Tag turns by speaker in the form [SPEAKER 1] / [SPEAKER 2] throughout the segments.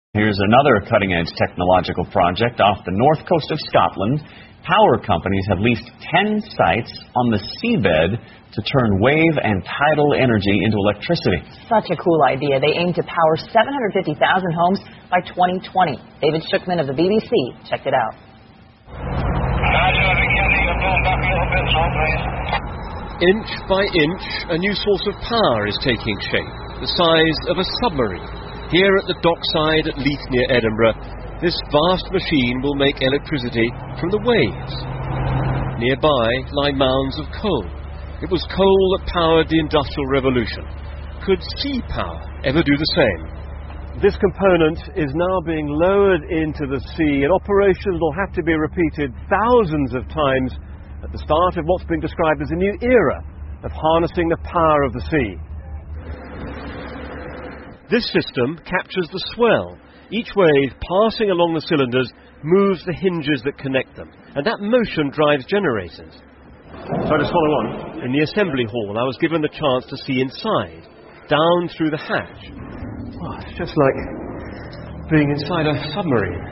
[SPEAKER 1] Here's another cutting-edge technological project off the north coast of Scotland. Power companies have leased 10 sites on the seabed to turn wave and tidal energy into electricity.
[SPEAKER 2] Such a cool idea. They aim to power 750,000 homes by 2020. David Shookman of the BBC checked it out.
[SPEAKER 3] Inch by inch, a new source of power is taking shape, the size of a submarine. Here at the dockside at Leith near Edinburgh, this vast machine will make electricity from the waves. Nearby lie mounds of coal. It was coal that powered the Industrial Revolution. Could sea power ever do the same? This component is now being lowered into the sea, and operations will have to be repeated thousands of times at the start of what's been described as a new era of harnessing the power of the sea. This system captures the swell. Each wave passing along the cylinders moves the hinges that connect them, and that motion drives generators. So just follow on. In the assembly hall, I was given the chance to see inside, down through the hatch. Oh, it's just like being inside a submarine.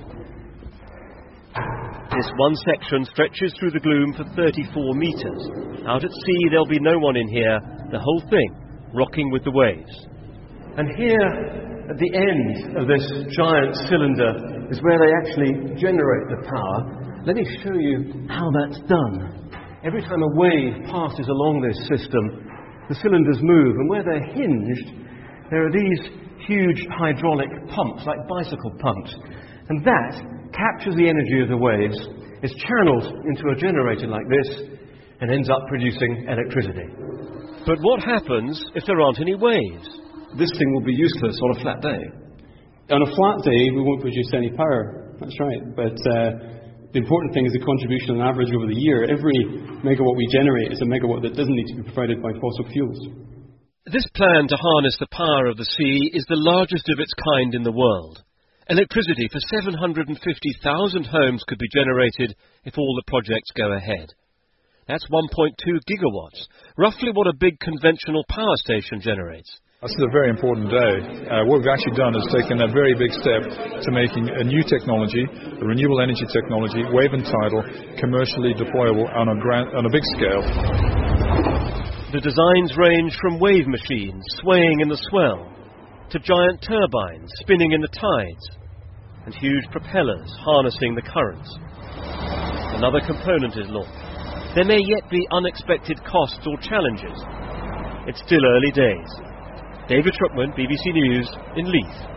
[SPEAKER 3] This one section stretches through the gloom for 34 meters. Out at sea, there'll be no one in here, the whole thing rocking with the waves. And here, at the end of this giant cylinder, is where they actually generate the power. Let me show you how that's done. Every time a wave passes along this system, the cylinders move, and where they're hinged, there are these huge hydraulic pumps, like bicycle pumps. And that captures the energy of the waves, is channeled into a generator like this, and ends up producing electricity. But what happens if there aren't any waves?
[SPEAKER 4] This thing will be useless on a flat day. On a flat day, we won't produce any power. That's right. But the important thing is the contribution on average over the year. Every megawatt we generate is a megawatt that doesn't need to be provided by fossil fuels.
[SPEAKER 3] This plan to harness the power of the sea is the largest of its kind in the world. Electricity for 750,000 homes could be generated if all the projects go ahead. That's 1.2 gigawatts, roughly what a big conventional power station generates.
[SPEAKER 5] This is a very important day. What we've actually done is taken a very big step to making a new technology, a renewable energy technology, wave and tidal, commercially deployable on a big scale.
[SPEAKER 3] The designs range from wave machines swaying in the swell, to giant turbines spinning in the tides, and huge propellers harnessing the currents. Another component is launched. There may yet be unexpected costs or challenges. It's still early days. David Shookman, BBC News, in Leith.